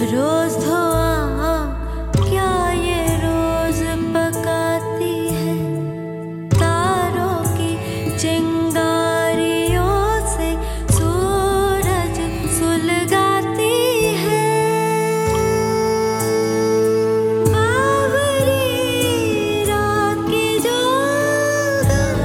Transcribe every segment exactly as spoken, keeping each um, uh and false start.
रोज धोआ क्या ये रोज पकाती है, तारों की चिंगारियों से सूरज सुलगाती है। बावरी रात की जोगन,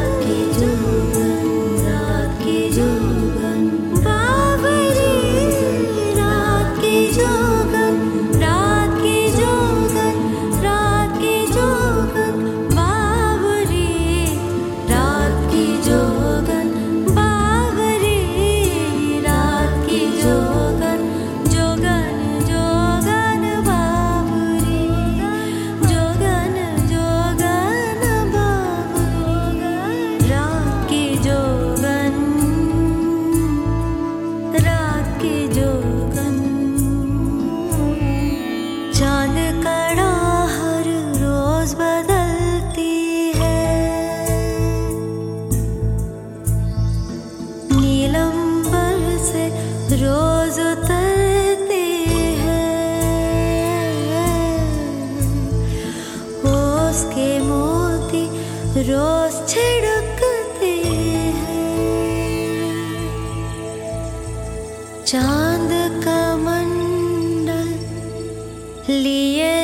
रात की जोगन, बावरी रात की जोगन, रात की जोगन, रात की जोगन, बावरी रात की जोगन, बावरी रात की जोगन, जोगन जोगन बावरी, जोगन जोगन बावरी, रात की जोगन, रात की जोगन। चांद कड़ा हर रोज बदलती है, नीलंबर से रोज उतरती है, ओस के मोती रोज छिड़कते हैं। चांद का मंडल लिए